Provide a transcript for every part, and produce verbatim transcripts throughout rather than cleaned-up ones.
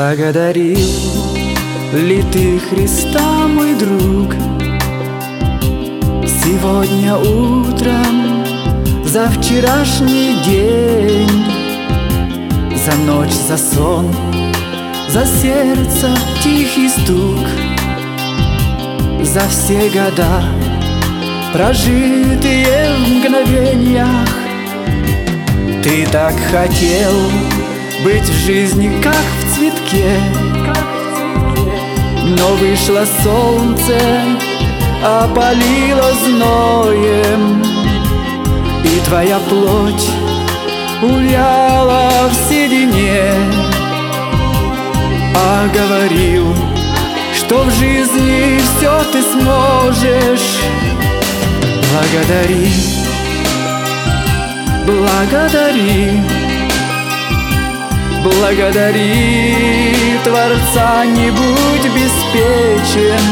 Благодарил ли ты Христа, мой друг, сегодня утром за вчерашний день, за ночь, за сон, за сердце тихий стук, за все года, прожитые в мгновениях? Ты так хотел быть в жизни, как в цветке, но вышло солнце, опалило зноем, и твоя плоть увяла в седине. А говорил, что в жизни все ты сможешь. Благодари, благодари, благодари Творца, не будь беспечен.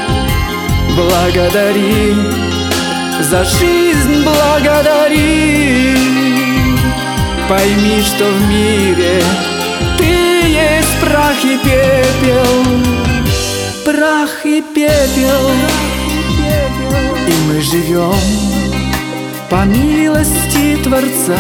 Благодари за жизнь, благодари. Пойми, что в мире ты есть прах и пепел, прах и пепел. И мы живем по милости Творца.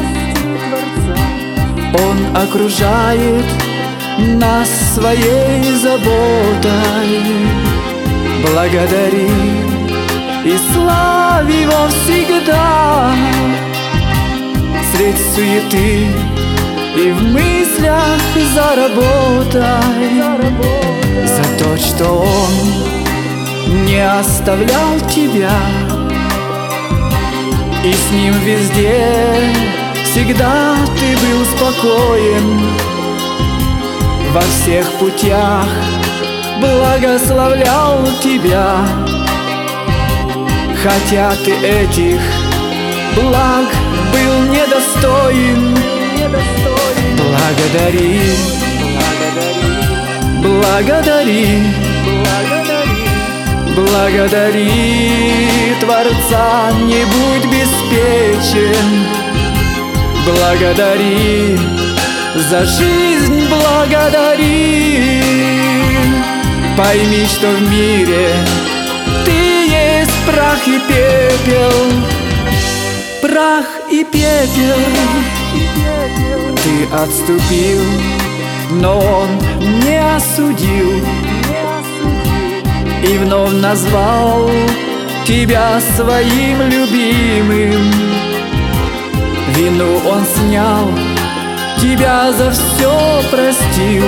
Он окружает нас своей заботой. Благодари и славь Его всегда. Средь суеты и в мыслях заработай за то, что Он не оставлял тебя, и с Ним везде всегда ты был спокоен. Во всех путях благословлял тебя, хотя ты этих благ был недостоин. Благодари, благодари, благодари Творца, не будь беспечен. Благодари за жизнь, благодари. Пойми, что в мире ты есть прах и пепел, прах и пепел. Ты отступил, но Он не осудил, и вновь назвал тебя своим любимым. Вину Он снял, тебя за все простил,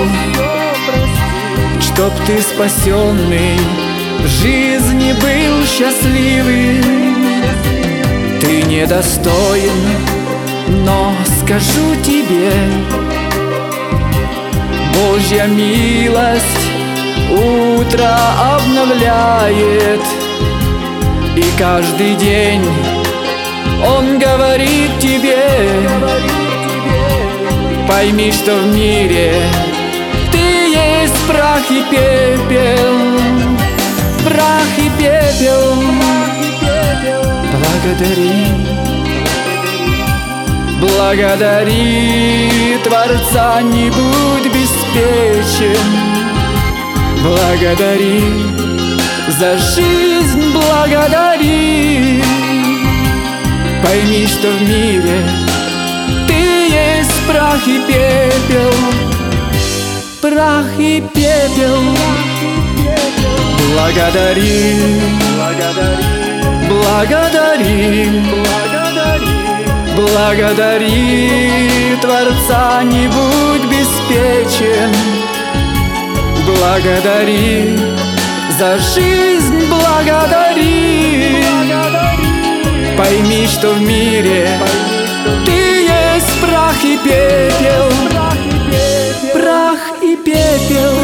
чтоб ты спасенный в жизни был счастливый. Ты недостоин, но скажу тебе, Божья милость утро обновляет, и каждый день Он говорит тебе: пойми, что в мире ты есть прах и пепел, прах и пепел. Благодари, благодари Творца, не будь беспечен. Благодари за жизнь, благодари. Пойми, что в мире ты есть прах и пепел, прах и пепел. Благодари, благодари, благодари Творца, не будь беспечен. Благодари за жизнь, благодари. Пойми, что в мире ты есть прах и пепел, прах и пепел.